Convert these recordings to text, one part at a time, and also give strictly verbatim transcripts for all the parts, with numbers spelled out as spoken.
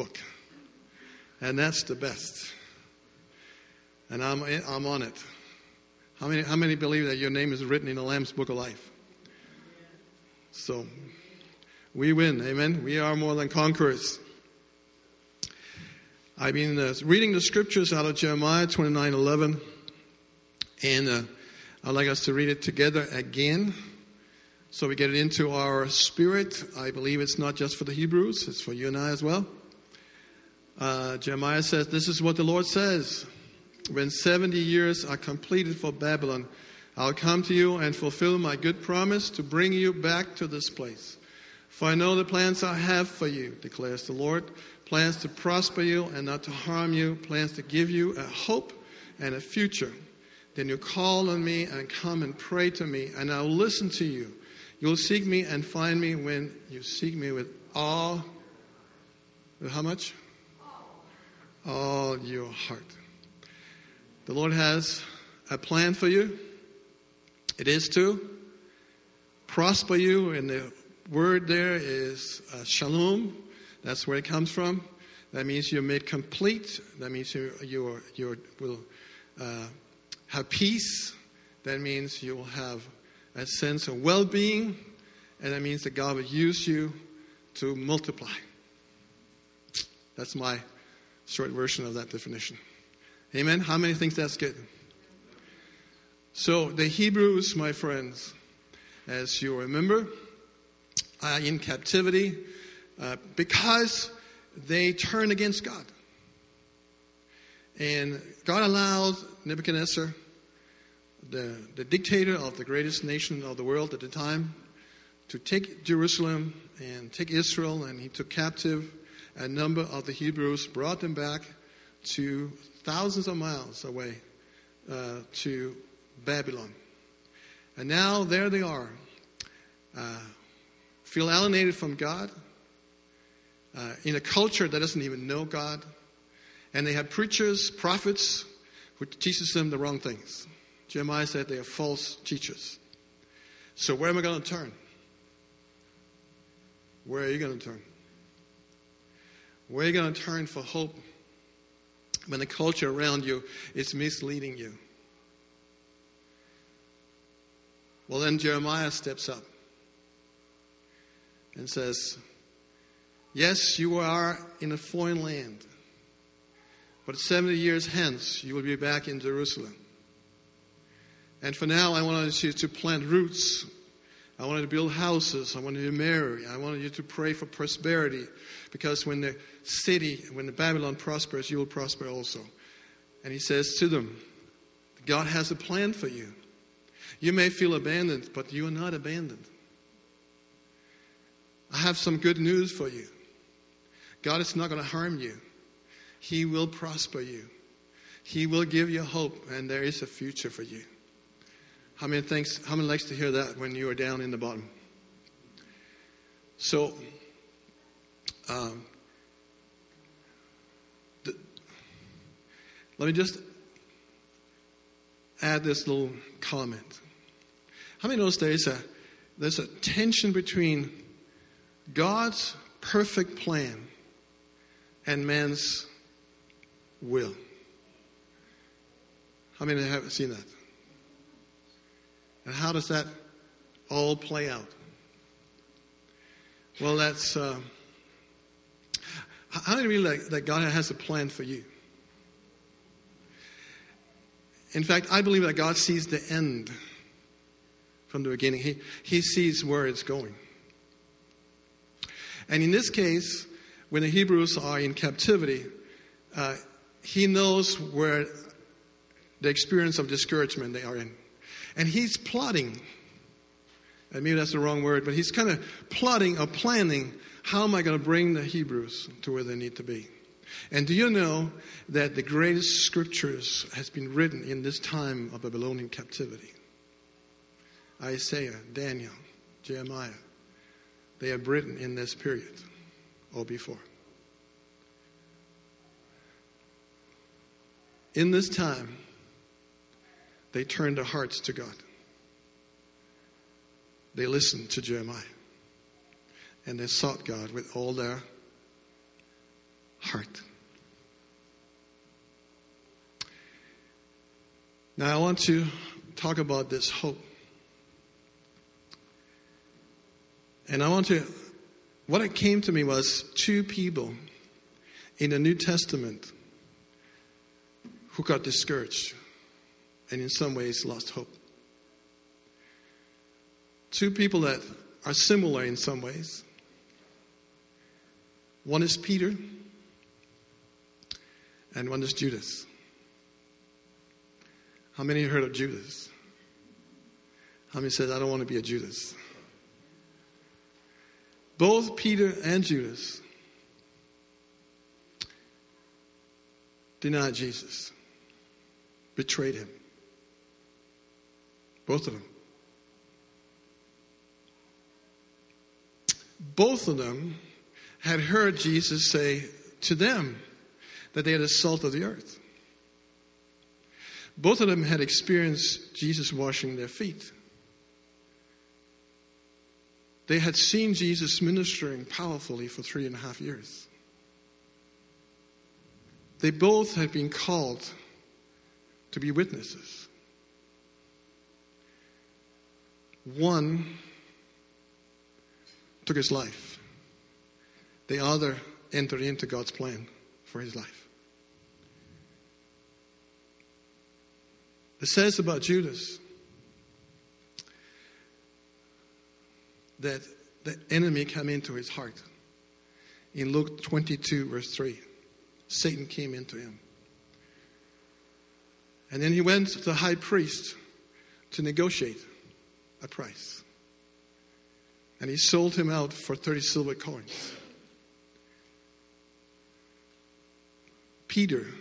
book. And that's the best. And I'm I'm on it. How many how many believe that your name is written in the Lamb's Book of Life? So we win, amen. We are more than conquerors. I've been uh, reading the scriptures out of Jeremiah twenty-nine eleven, and uh, I'd like us to read it together again, so we get it into our spirit. I believe it's not just for the Hebrews; it's for you and I as well. Uh, Jeremiah says, "This is what the Lord says: When seventy years are completed for Babylon, I'll come to you and fulfill my good promise to bring you back to this place. For I know the plans I have for you, declares the Lord, plans to prosper you and not to harm you, plans to give you a hope and a future. Then you call on me and come and pray to me, and I'll listen to you. You'll seek me and find me when you seek me with all," with how much? All your heart. The Lord has a plan for you. It is to prosper you, and the word there is uh, shalom. That's where it comes from. That means you're made complete. That means you you you will uh, have peace. That means you will have a sense of well-being, and that means that God will use you to multiply. That's my short version of that definition. Amen. How many think that's good? So the Hebrews, my friends, as you remember, are in captivity uh, because they turned against God. And God allowed Nebuchadnezzar, the, the dictator of the greatest nation of the world at the time, to take Jerusalem and take Israel, and he took captive a number of the Hebrews, brought them back to thousands of miles away uh, to Babylon. And now there they are, uh, feel alienated from God, uh, in a culture that doesn't even know God. And they have preachers, prophets, who teaches them the wrong things. Jeremiah said they are false teachers. So where am I going to turn? Where are you going to turn? Where are you going to turn for hope when the culture around you is misleading you? Well, then Jeremiah steps up and says, yes, you are in a foreign land, but seventy years hence, you will be back in Jerusalem. And for now, I wanted you to plant roots. I wanted to build houses. I wanted you to marry. I wanted you to pray for prosperity, because when the city, when the Babylon prospers, you will prosper also. And he says to them, God has a plan for you. You may feel abandoned, but you are not abandoned. I have some good news for you. God is not going to harm you. He will prosper you. He will give you hope, and there is a future for you. How many thinks, how many likes to hear that when you are down in the bottom? So, um, the, let me just add this little comment. How many knows there's a there's a tension between God's perfect plan and man's will? How many have seen that? And how does that all play out? Well, that's uh, how do you really like that God has a plan for you? In fact, I believe that God sees the end from the beginning. He, he sees where it's going. And in this case, when the Hebrews are in captivity, uh, he knows where the experience of discouragement they are in. And he's plotting, and maybe that's the wrong word, but he's kind of plotting or planning, how am I going to bring the Hebrews to where they need to be? And do you know that the greatest scriptures has been written in this time of Babylonian captivity? Isaiah, Daniel, Jeremiah. They are written in this period or before. In this time, they turned their hearts to God. They listened to Jeremiah. And they sought God with all their heart. Now I want to talk about this hope. And I want to, what it came to me was two people in the New Testament who got discouraged and in some ways lost hope. Two people that are similar in some ways. One is Peter and one is Judas. How many heard of Judas? How many said, I don't want to be a Judas? Both Peter and Judas denied Jesus, betrayed him. Both of them. Both of them had heard Jesus say to them that they are the salt of the earth. Both of them had experienced Jesus washing their feet. They had seen Jesus ministering powerfully for three and a half years. They both had been called to be witnesses. One took his life. The other entered into God's plan for his life. It says about Judas that the enemy came into his heart. In Luke twenty-two, verse three, Satan came into him. And then he went to the high priest to negotiate a price. And he sold him out for thirty silver coins. Peter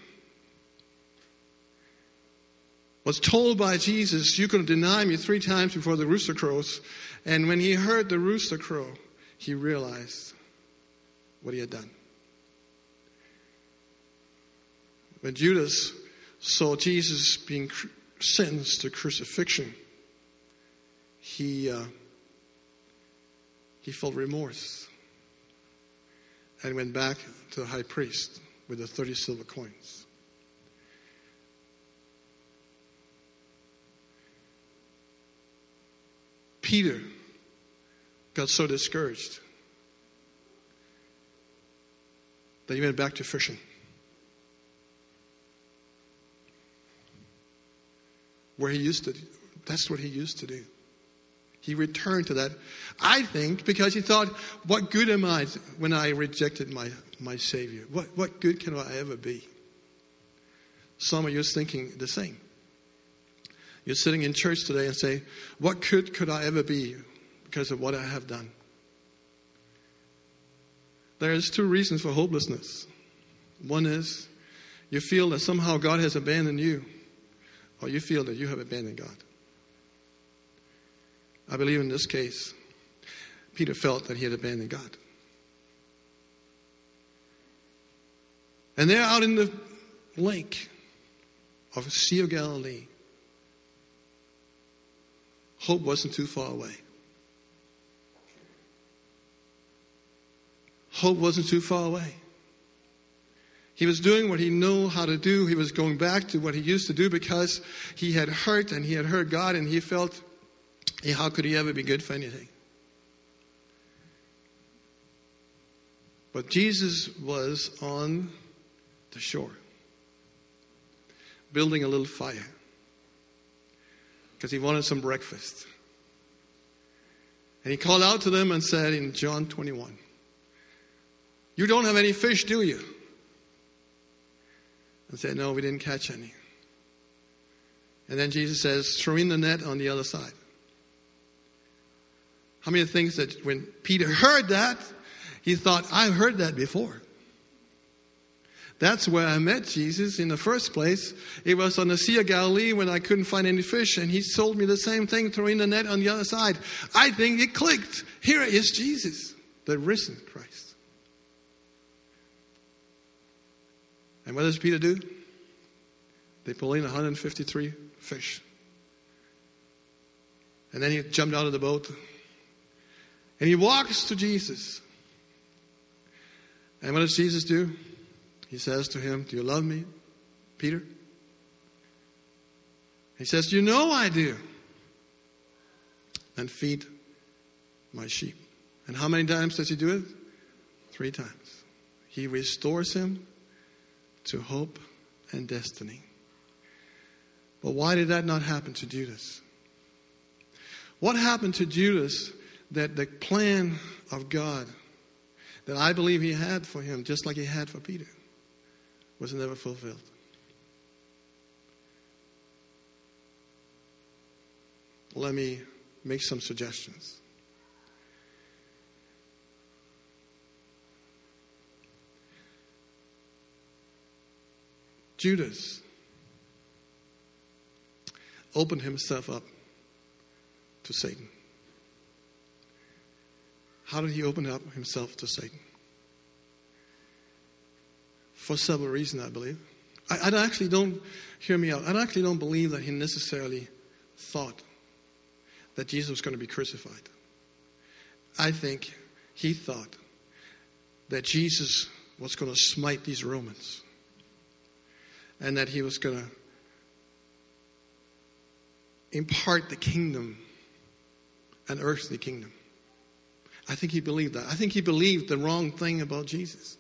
was told by Jesus, you're going to deny me three times before the rooster crows. And when he heard the rooster crow, he realized what he had done. When Judas saw Jesus being sentenced to crucifixion, he, uh, he felt remorse and went back to the high priest with the thirty silver coins. Peter got so discouraged that he went back to fishing. Where he used to, that's what he used to do. He returned to that, I think, because he thought, what good am I when I rejected my, my Savior? What, what good can I ever be? Some of you are thinking the same. You're sitting in church today and say, what good could I ever be because of what I have done? There's two reasons for hopelessness. One is you feel that somehow God has abandoned you, or you feel that you have abandoned God. I believe in this case, Peter felt that he had abandoned God. And they're out in the lake of the Sea of Galilee. Hope wasn't too far away. Hope wasn't too far away. He was doing what he knew how to do. He was going back to what he used to do because he had hurt and he had hurt God, and he felt, hey, how could he ever be good for anything? But Jesus was on the shore, building a little fire, because he wanted some breakfast. And he called out to them and said in John twenty-one, you don't have any fish, do you? And said, no, we didn't catch any. And then Jesus says, throw in the net on the other side. How many things that when Peter heard that, he thought, I've heard that before. That's where I met Jesus in the first place. It was on the Sea of Galilee when I couldn't find any fish, and he told me the same thing, throw in the net on the other side. I think it clicked. Here is Jesus, the risen Christ. And what does Peter do? They pull in one hundred fifty-three fish. And then he jumped out of the boat. And he walks to Jesus. And what does Jesus do? he says to him, do you love me, Peter? He says, you know I do. And feed my sheep. And how many times does he do it? Three times. He restores him to hope and destiny. But why did that not happen to Judas? What happened to Judas that the plan of God that I believe he had for him, just like he had for Peter, was never fulfilled? Let me make some suggestions. Judas opened himself up to Satan. How did he open up himself to Satan? For several reasons, I believe. I, I actually don't, hear me out, I actually don't believe that he necessarily thought that Jesus was going to be crucified. I think he thought that Jesus was going to smite these Romans and that he was going to impart the kingdom, an earthly kingdom. I think he believed that. I think he believed the wrong thing about Jesus.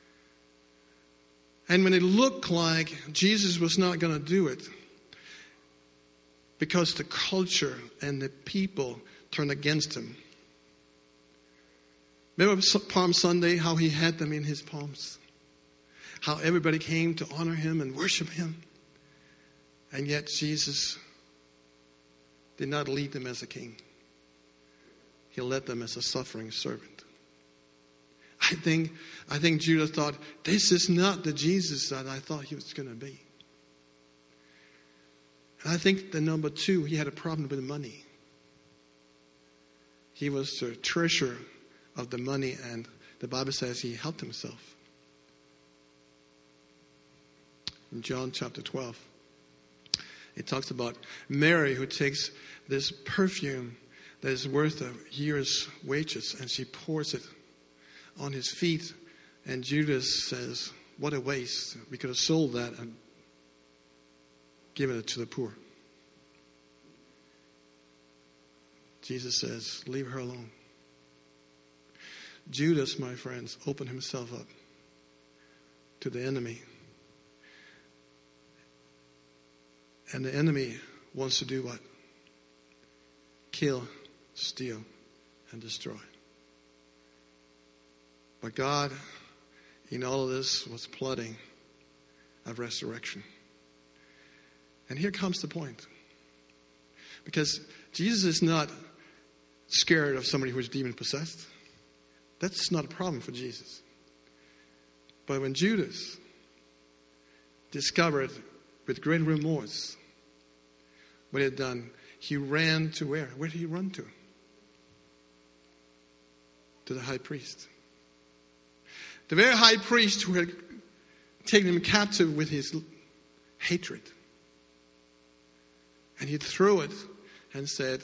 And when it looked like Jesus was not going to do it, because the culture and the people turned against him. Remember Palm Sunday, how he had them in his palms? How everybody came to honor him and worship him. And yet Jesus did not lead them as a king. He led them as a suffering servant. I think, I think Judas thought, this is not the Jesus that I thought he was going to be. And I think the number two, he had a problem with money. He was the treasurer of the money, and the Bible says he helped himself. In John chapter twelve, it talks about Mary who takes this perfume that is worth a year's wages, and she pours it on his feet. And Judas says, what a waste. We could have sold that and given it to the poor. Jesus says, leave her alone. Judas, my friends, opened himself up to the enemy. And the enemy wants to do what? Kill, steal, and destroy. But God, in all of this, was plotting a resurrection. And here comes the point. Because Jesus is not scared of somebody who is demon-possessed. That's not a problem for Jesus. But when Judas discovered with great remorse what he had done, he ran to where? Where did he run to? To the high priest. The very high priest who had taken him captive with his hatred. And he threw it and said,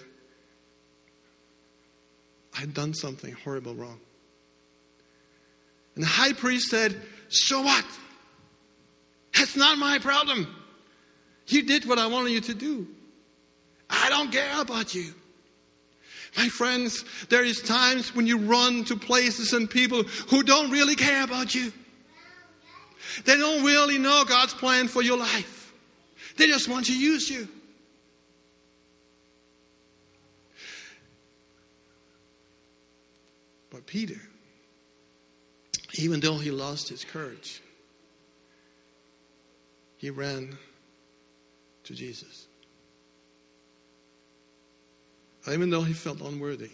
I'd done something horrible wrong. And the high priest said, so what? That's not my problem. You did what I wanted you to do. I don't care about you. My friends, there is times when you run to places and people who don't really care about you. They don't really know God's plan for your life. They just want to use you. But Peter, even though he lost his courage, he ran to Jesus. Even though he felt unworthy,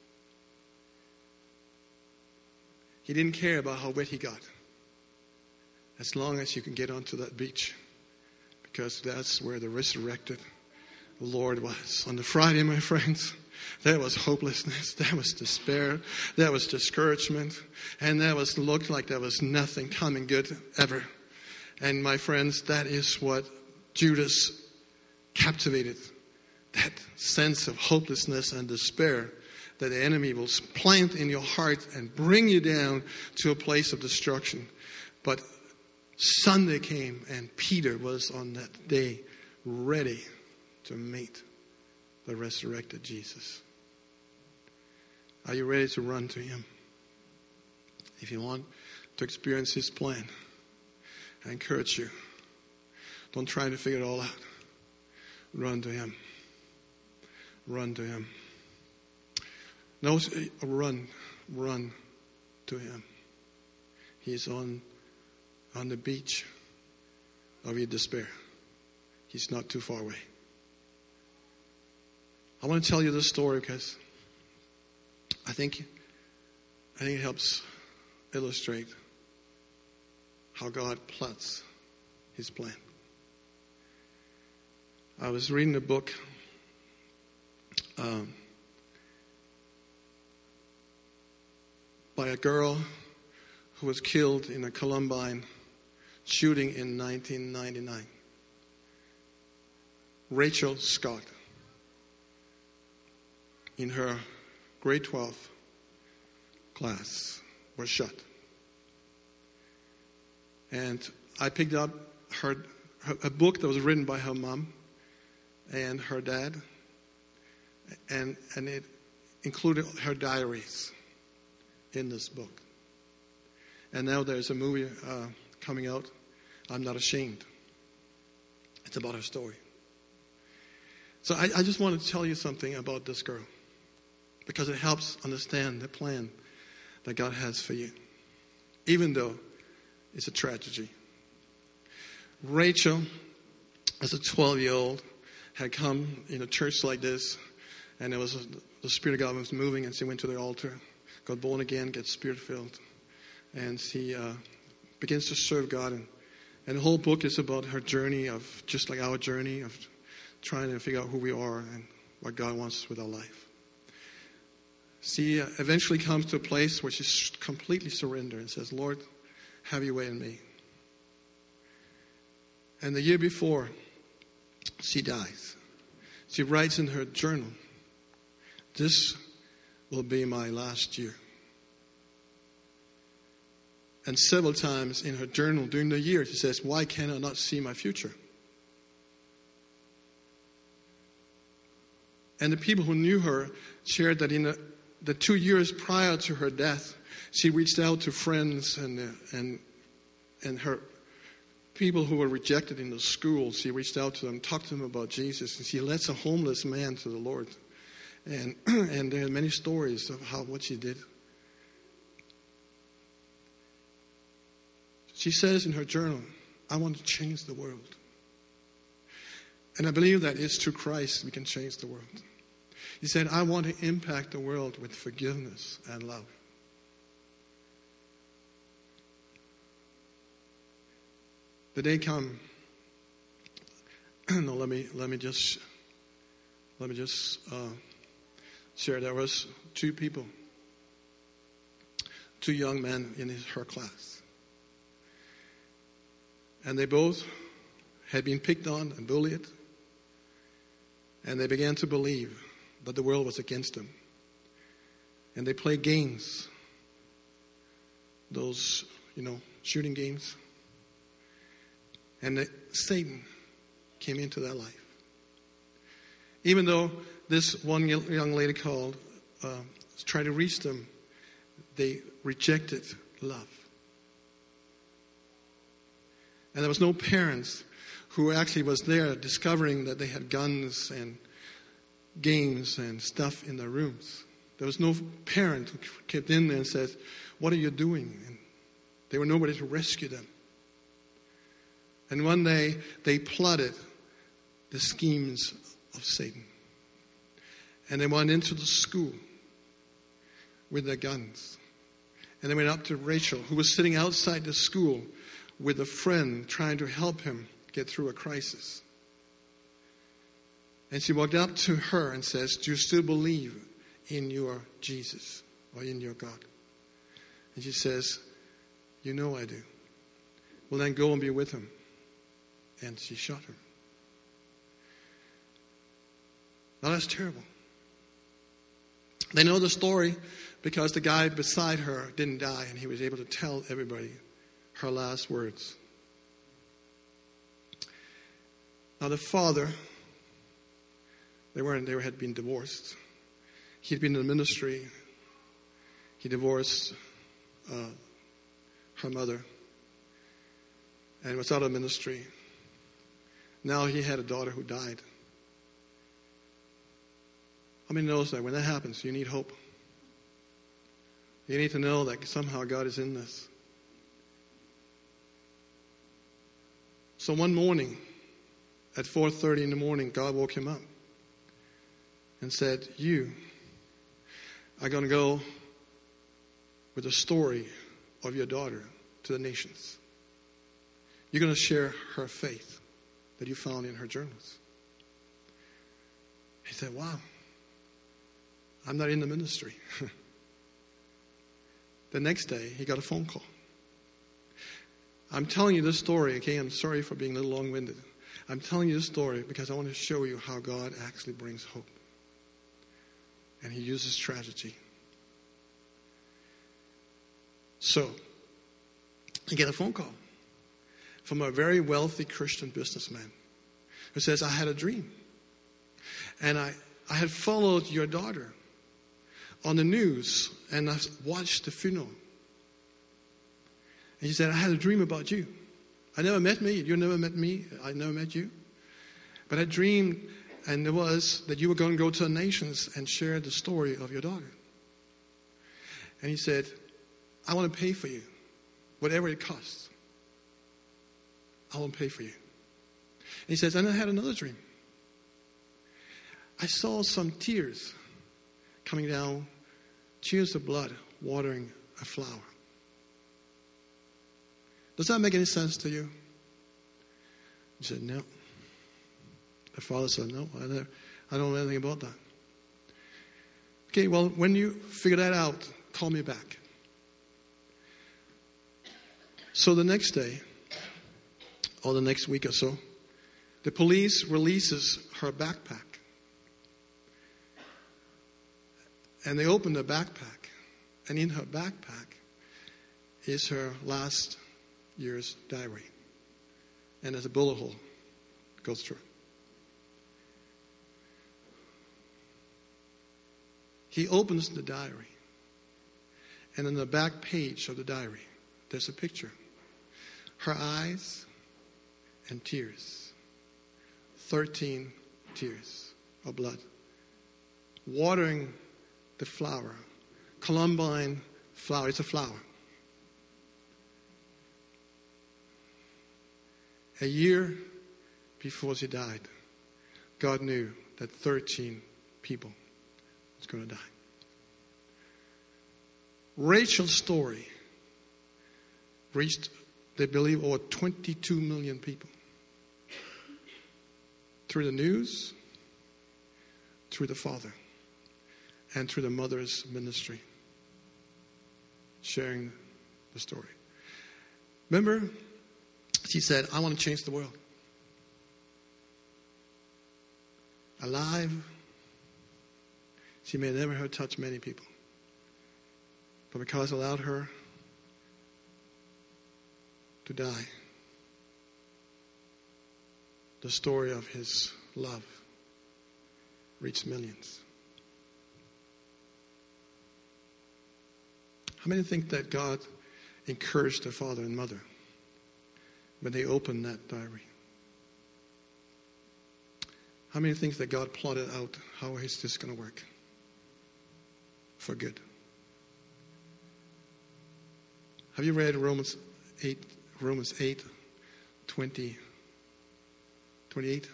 he didn't care about how wet he got, as long as you can get onto that beach, because that's where the resurrected Lord was. On the Friday, my friends, there was hopelessness, there was despair, there was discouragement, and there was looked like there was nothing coming good ever. And my friends, that is what Judas captivated. That sense of hopelessness and despair that the enemy will plant in your heart and bring you down to a place of destruction. But Sunday came, and Peter was on that day ready to meet the resurrected Jesus. Are you ready to run to him? If you want to experience his plan, I encourage you. Don't try to figure it all out. Run to him. Run to him. No, run, run to him. He's on, on the beach of your despair. He's not too far away. I want to tell you this story because I think, I think it helps illustrate how God plots his plan. I was reading a book um, by a girl who was killed in a Columbine shooting in nineteen ninety-nine. Rachel Scott, in her grade twelve class, was shot. And I picked up her, her a book that was written by her mom and her dad, and and it included her diaries in this book. And now there's a movie uh, coming out, I'm Not Ashamed. It's about her story. So I, I just want to tell you something about this girl, because it helps understand the plan that God has for you, even though it's a tragedy. Rachel, as a twelve-year-old, had come in a church like this, and there was a, the Spirit of God was moving, and she went to the altar, got born again, got Spirit-filled, and she uh, begins to serve God. And, and the whole book is about her journey of, just like our journey, of trying to figure out who we are and what God wants with our life. She uh, eventually comes to a place where she's completely surrendered and says, Lord, have your way in me. And the year before she dies, she writes in her journal, this will be my last year. And several times in her journal during the year, she says, why can I not see my future? And the people who knew her shared that in the, the two years prior to her death, she reached out to friends and uh, and and her people who were rejected in the schools. She reached out to them, talked to them about Jesus, and she led a homeless man to the Lord. And and there are many stories of how what she did. She says in her journal, I want to change the world. And I believe that it's through Christ we can change the world. He said, I want to impact the world with forgiveness and love. The day come. no, let me let me just let me just uh, share. There was two people, two young men in his, her class, and they both had been picked on and bullied, and they began to believe that the world was against them, and they played games, those you know shooting games. And the, Satan came into their life. Even though this one young lady called, uh, tried to reach them, they rejected love. And there was no parents who actually was there discovering that they had guns and games and stuff in their rooms. There was no parent who kept in there and said, what are you doing? And there were nobody to rescue them. And one day, they plotted the schemes of Satan. And they went into the school with their guns. And they went up to Rachel, who was sitting outside the school with a friend trying to help him get through a crisis. And she walked up to her and says, do you still believe in your Jesus or in your God? And she says, you know I do. Well, then go and be with him. And she shot her. Now that's terrible. They know the story because the guy beside her didn't die, and he was able to tell everybody her last words. Now the father, they weren't, they had been divorced. He'd been in the ministry. He divorced uh, her mother and was out of ministry. Now he had a daughter who died. How many knows that when that happens, you need hope? You need to know that somehow God is in this. So one morning, at four thirty in the morning, God woke him up and said, you are going to go with the story of your daughter to the nations. You're going to share her faith that you found in her journals. He said, wow, I'm not in the ministry. The next day, he got a phone call. I'm telling you this story, okay? I'm sorry for being a little long-winded. I'm telling you this story because I want to show you how God actually brings hope. And he uses tragedy. So, he get a phone call from a very wealthy Christian businessman who says, I had a dream. And I, I had followed your daughter on the news and I watched the funeral. And he said, I had a dream about you. I never met me. You never met me. I never met you. But I dreamed, and it was that you were going to go to the nations and share the story of your daughter. And he said, I want to pay for you, whatever it costs. I want to pay for you. And he says, and I had another dream. I saw some tears coming down, tears of blood watering a flower. Does that make any sense to you? He said, no. The father said, no, I don't, I don't know anything about that. Okay, well, when you figure that out, call me back. So the next day, or the next week or so, the police releases her backpack. And they open the backpack. And in her backpack is her last year's diary. And there's a bullet hole that goes through it. He opens the diary. And on the back page of the diary, there's a picture. Her eyes and tears. Thirteen tears of blood. Watering the flower. Columbine flower. It's a flower. A year before she died, God knew that thirteen people was going to die. Rachel's story reached, they believe, over twenty-two million people. Through the news, through the father, and through the mother's ministry. Sharing the story. Remember, she said, I want to change the world. Alive, she may never have touched many people. But because it allowed her to die, the story of his love reached millions. How many think that God encouraged their father and mother when they opened that diary? How many think that God plotted out how is this going to work for good? Have you read Romans eight, Romans eight, twenty, twenty-eight?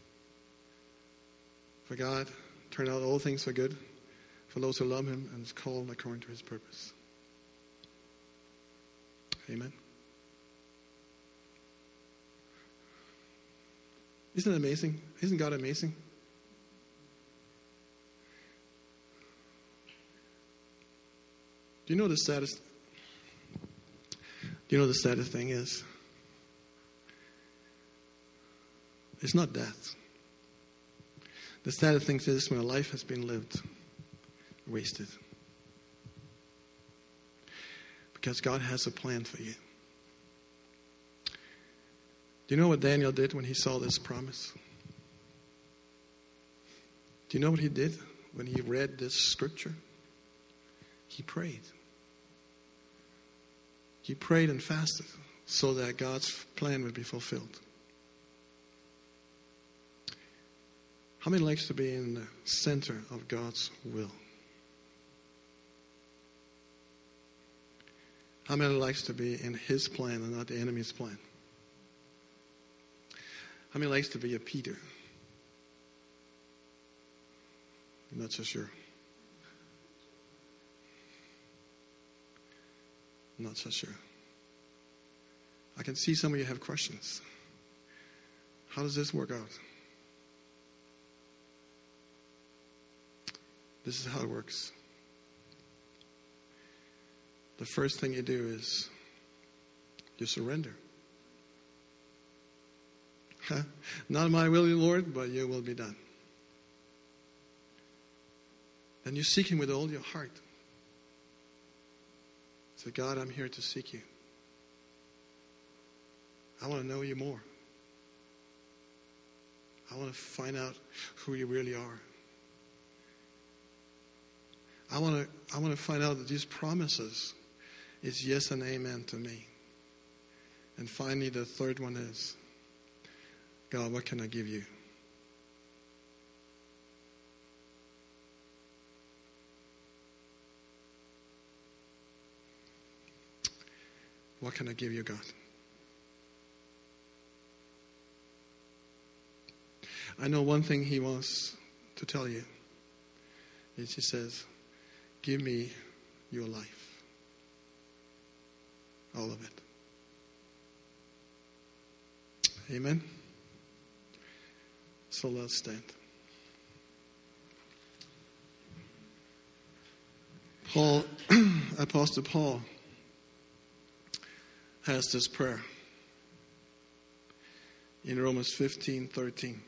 For God turned out all things for good for those who love him and is called according to his purpose. Amen. Isn't it amazing? Isn't God amazing? Do you know the saddest? Do you know the saddest thing is? It's not death. The saddest thing is when a life has been lived, wasted. Because God has a plan for you. Do you know what Daniel did when he saw this promise? Do you know what he did when he read this scripture? He prayed. He prayed and fasted so that God's plan would be fulfilled. How many likes to be in the center of God's will? How many likes to be in his plan and not the enemy's plan? How many likes to be a Peter? I'm not so sure. I'm not so sure. I can see some of you have questions. How does this work out? This is how it works. The first thing you do is you surrender. Huh? Not my will, Lord, but your will be done. Then you seek him with all your heart. Say, God, I'm here to seek you. I want to know you more. I want to find out who you really are. I want to I want to find out that these promises is yes and amen to me. And finally, the third one is, God, what can I give you? What can I give you, God? I know one thing he wants to tell you. Is he says, give me your life. All of it. Amen. So let's stand. Paul, Apostle Paul, has this prayer in Romans fifteen thirteen.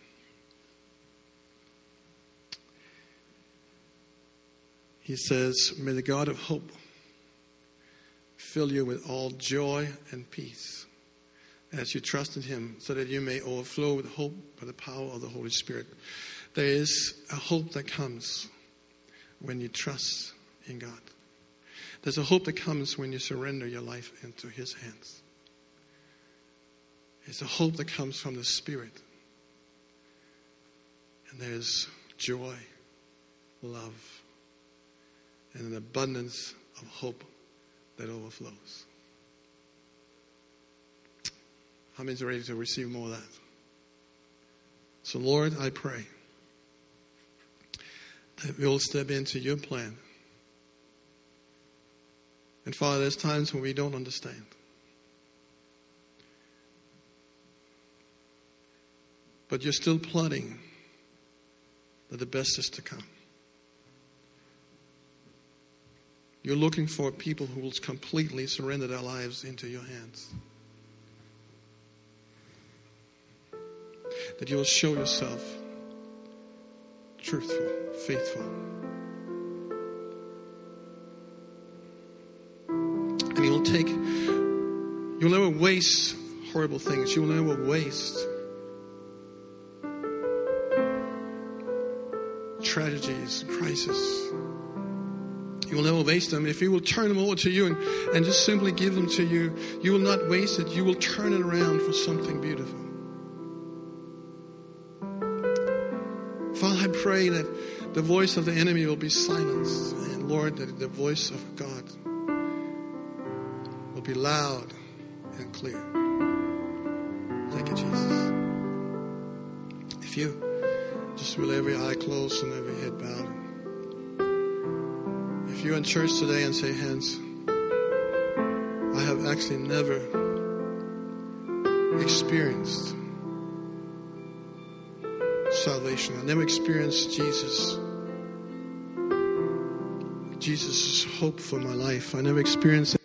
He says, may the God of hope fill you with all joy and peace as you trust in him, so that you may overflow with hope by the power of the Holy Spirit. There is a hope that comes when you trust in God. There's a hope that comes when you surrender your life into his hands. It's a hope that comes from the Spirit. And there's joy, love, and an abundance of hope that overflows. How many are ready to receive more of that? So, Lord, I pray that we'll step into your plan. And Father, there's times when we don't understand. But you're still plotting that the best is to come. You're looking for people who will completely surrender their lives into your hands. That you will show yourself truthful, faithful. And you will take, you'll never waste horrible things. You will never waste tragedies, crises. You will never waste them. If you will turn them over to you and, and just simply give them to you, you will not waste it. You will turn it around for something beautiful. Father, I pray that the voice of the enemy will be silenced. And Lord, that the voice of God will be loud and clear. Thank you, Jesus. If you just with every eye closed and every head bowed. If you're in church today and say, Hans, I have actually never experienced salvation. I never experienced Jesus. Jesus' hope for my life. I never experienced